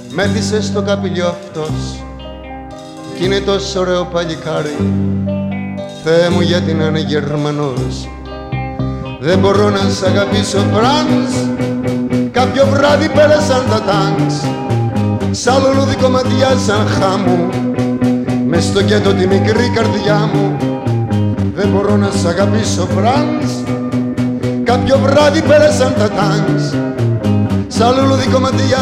Μέθησε στο καπηλιό αυτός κι είναι τόσο ωραίο παλικάρι. Θεέ μου, γιατί να είναι Γερμανός. Δεν μπορώ να σ' αγαπήσω, Φρανς. Κάποιο βράδυ πέρασαν τα τάγκς, σαν λουλούδι κομματιάζαν χάμου μες στο κέντρο τη μικρή καρδιά μου. Δεν μπορώ να σ' αγαπήσω, Φρανς. Κάποιο βράδυ πέρασαν τα τάγκς, σαν λουλούδι κομματιάζαν